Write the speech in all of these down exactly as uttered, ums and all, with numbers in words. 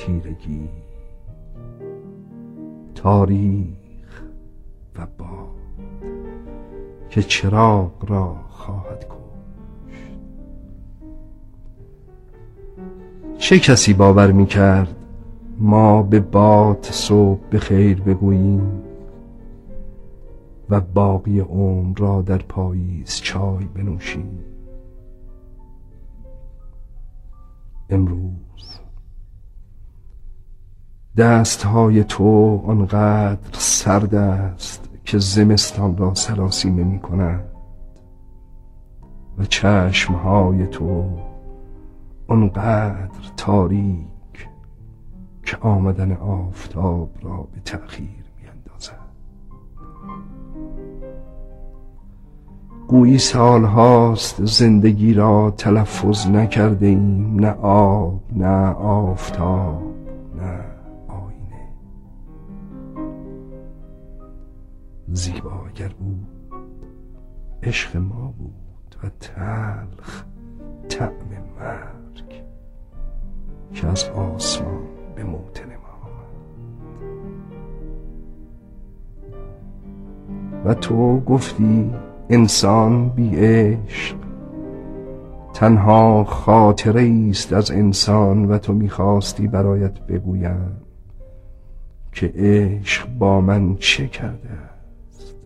تیرگی، تاریخ و باد که چراغ را خواهد کشت. چه کسی باور می‌کرد ما به باد صبح به خیر بگوییم و باقی عمر را در پاییز چای بنوشیم؟ امروز دستهای تو آنقدر سرد است که زمستان را سراسیمه می کند و چشمهای تو آنقدر تاریک که آمدن آفتاب را به تأخیر می اندازد. گویی سالهاست زندگی را تلفظ نکرده ایم، نه آب، نه آفتاب، نه آینه. زیبا اگر بود عشق ما بود و تلخ طعم مرگ که از آسمان به موطن ما آمد. و تو گفتی انسان بی عشق تنها خاطره است از انسان و تو میخواستی برایت بگویم که عشق با من چه کرده است.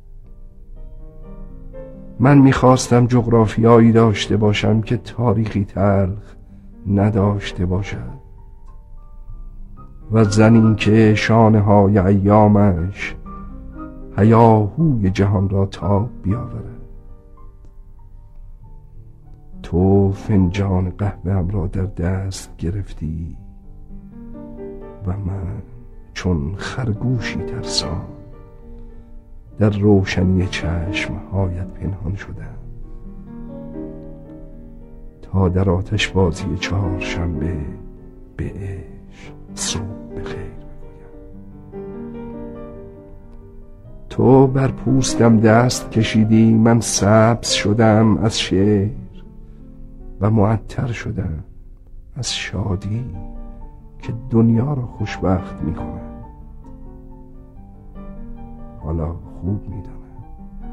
من میخواستم جغرافیایی داشته باشم که تاریخی تلخ نداشته باشد و زنی که شانه های ایامش هیاهوی جهان را تاب بیاورد. تو فنجان قهوه‌ام را در دست گرفتی و من چون خرگوشی ترسان در روشنی چشمهایت پنهان شدم تا در آتش بازی چهارشنبه به عشق صبح بخیر بگویم. تو بر پوستم دست کشیدی، من سبز شدم از شعر و معطر شدم از شادی که دنیا را خوشبخت می کند. حالا خوب می دانم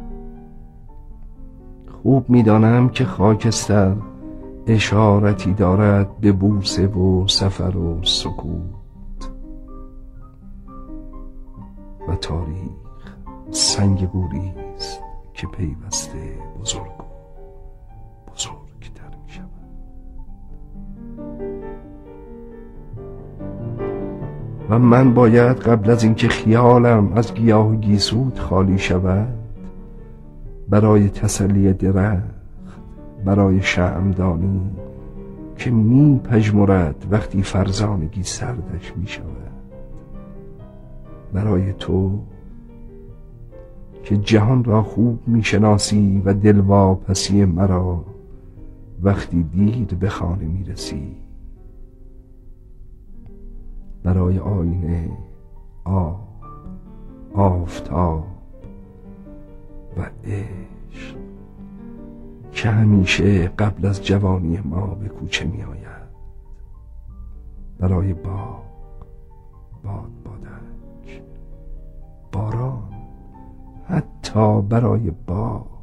خوب می دانم که خاکستر اشارتی دارد به بوسه و سفر و سکوت و تاریخ سنگ گوری است که پیوسته بزرگ و بزرگتر می شود. و من باید قبل از اینکه خیالم از گیاه گیسوت خالی شود برای تسلی درخت، برای شمعدانی که می پژمرد وقتی فرزانگی سردش می شود، برای تو که جهان را خوب می شناسی و دلواپسی مرا وقتی دیر به خانه می رسی، برای آینه، آب، آفتاب و عشق که همیشه قبل از جوانی ما به کوچه می آید، برای باغ، باد بادک، باران، حتی برای باغ